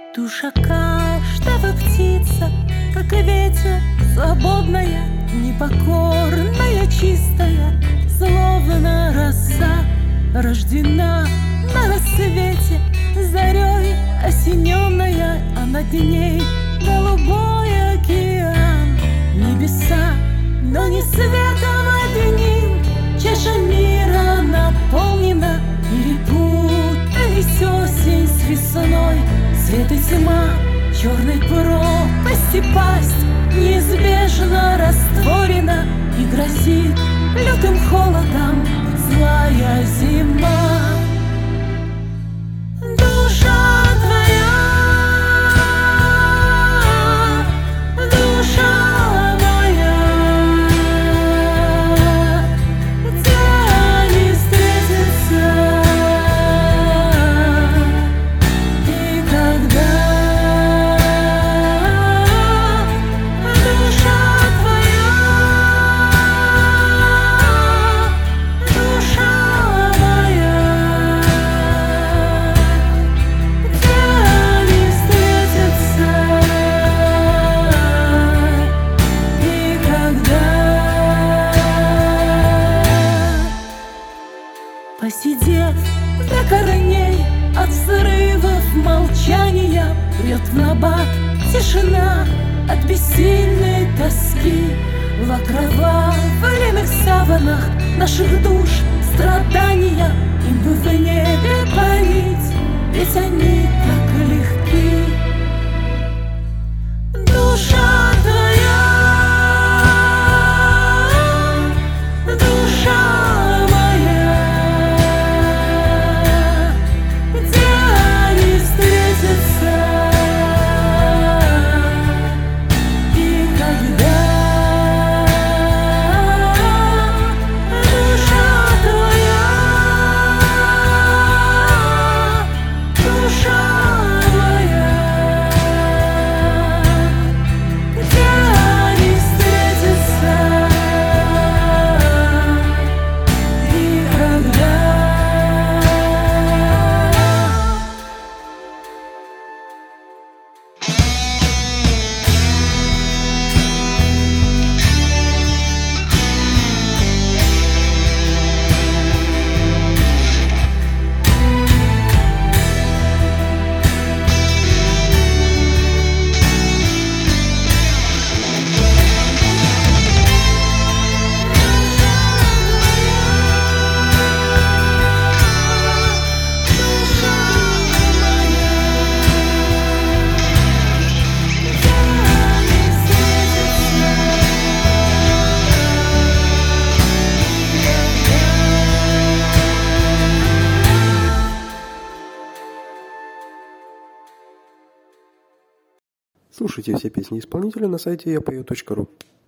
Душа каждого птица, как и ветер, свободная, непокорная, чистая, словно роса, рождена на рассвете, зарей осененная, а над ней голубой океан. Небеса, но не светом одним, чаша мира наполнена, перепутались осень с весной. Свет и тьма, черной пропасти пасть неизбежно растворена и грозит лютым холодом злая зима. Душа твоя, душа моя, где они встретятся? Посидев до корней, от взрывов молчания прет в набат тишина от бессильной тоски. В окровавленных саванах наших душ страдания, им бы в небе парить, ведь они так легки. Душа твоя, душа моя, где они встретятся и когда? Душа твоя, душа моя, где они встретятся и когда? Слушайте все песни исполнителя на сайте yapeo.ru.